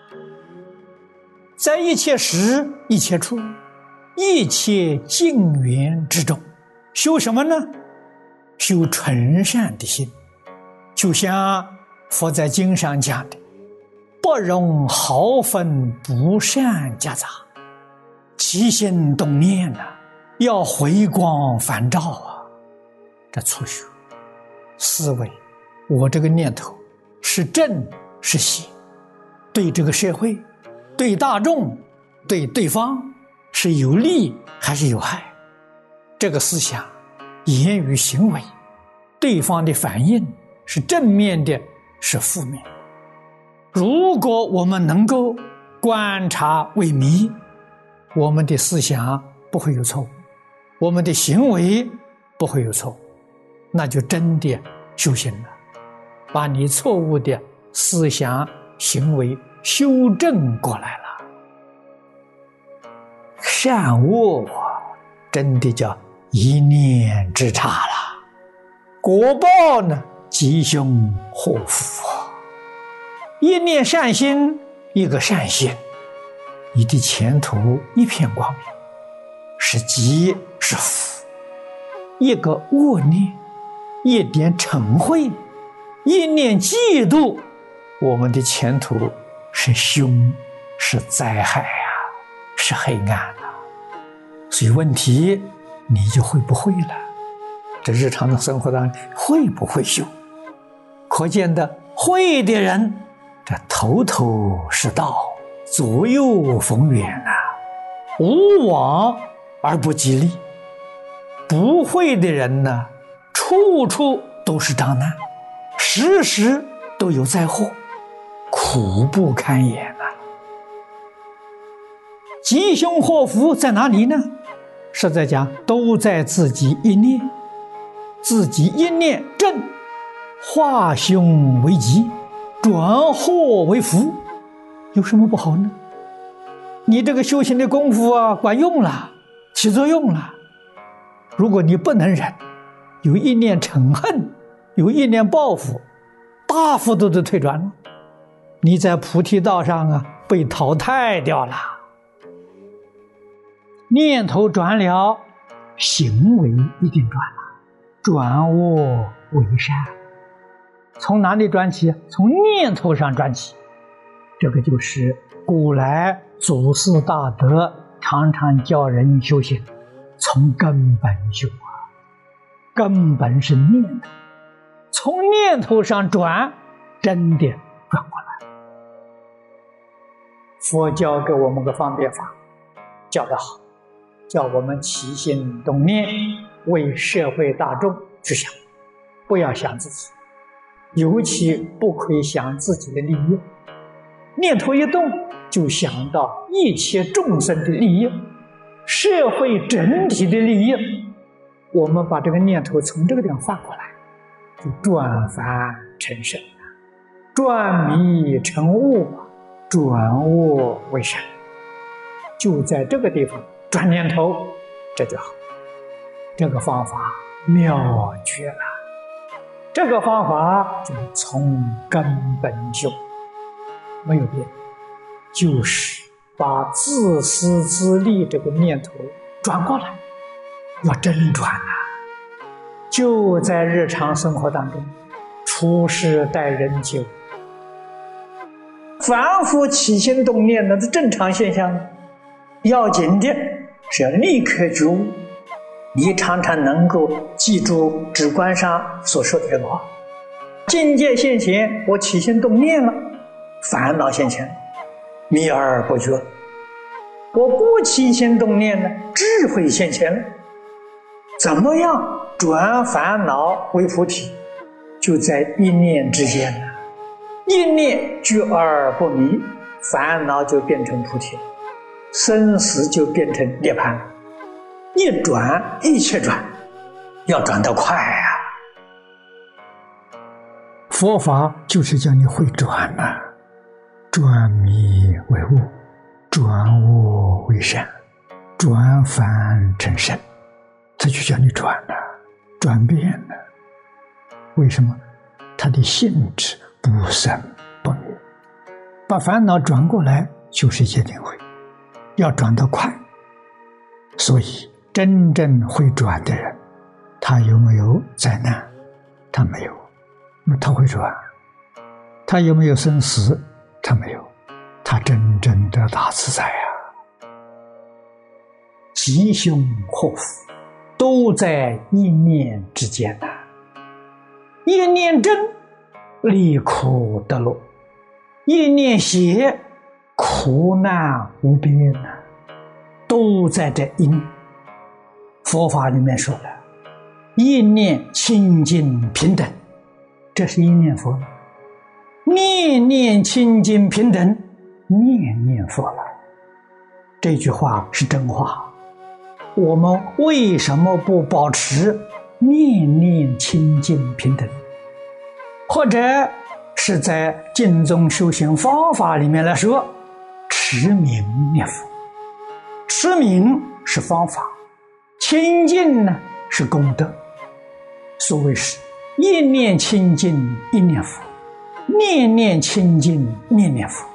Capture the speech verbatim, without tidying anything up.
在一切时、一切处、一切境缘之中，修什么呢？修纯善的心，就像佛在经上讲的，不容毫分不善夹杂，起心动念啊，要回光返照啊。这初学思维，我这个念头是正是邪，对这个社会、对大众、对对方是有利还是有害？这个思想、言语、行为，对方的反应是正面的，是负面的。如果我们能够观察为迷，我们的思想不会有错误，我们的行为不会有错误，那就真的修行了，把你错误的思想行为修正过来了。善恶真的叫一念之差了，果报呢吉凶祸福啊！一念善心，一个善行，你的前途一片光明，是吉是福；一个恶念，一点嗔恚，一念嫉妒，我们的前途是凶，是灾害啊，是黑暗啊。所以问题你就会不会了？这日常的生活当中会不会修？可见的会的人，这头头是道，左右逢源啊，无往而不激励。不会的人呢，处处都是障难，时时都有灾祸，苦不堪言啊！吉凶祸福在哪里呢？实在讲，都在自己一念，自己一念正，化凶为吉，转祸为福，有什么不好呢？你这个修行的功夫啊，管用了，起作用了。如果你不能忍，有一念嗔恨，有一念报复，大幅度的退转了，你在菩提道上啊被淘汰掉了。念头转了，行为一定转了，转恶为善。从哪里转起？从念头上转起。这个就是古来祖师大德常常教人修行，从根本修啊。根本是念头，从念头上转，真的转过来。佛教给我们个方便法，教得好，叫我们起心动念，为社会大众去想，不要想自己，尤其不可以想自己的利益。念头一动，就想到一切众生的利益，社会整体的利益。我们把这个念头从这个地方放过来，就转凡成圣，转迷成悟，转恶为善，就在这个地方转念头，这就好。这个方法妙绝了，这个方法就从根本修，没有别的，就是把自私自利这个念头转过来。要真转啊，就在日常生活当中，处事待人接物，反复起心动念，那是正常现象。要紧的是要立刻觉悟。你常常能够记住止观上所说的这个话：境界现前，我起心动念了，烦恼现前，迷而不觉；我不起心动念呢，智慧现前了。怎么样转烦恼为菩提？就在一念之间呢，一念觉而不迷，烦恼就变成菩提了，生死就变成涅槃了。一转一切转，要转得快啊！佛法就是叫你会转啊，转迷为悟，转恶为善，转凡成圣。这就叫你转了，转变了。为什么？它的性质不生不灭， 把烦恼转过来就是戒定慧，要转得快。所以真正会转的人，他有没有灾难？他没有。那他会转。他有没有生死？他没有。他真正的大自在啊！吉凶祸福都在一念之间呐、啊！一念真，离苦得乐；一念邪，苦难无边呐、啊！都在这一念。佛法里面说了，一念清净平等，这是一念佛了；念念清净平等，念念佛了。这句话是真话。我们为什么不保持念念清净平等？或者是在净宗修行方法里面来说，持名念佛。持名是方法，清净呢是功德。所谓是一念清净一念佛，念念清净念念佛。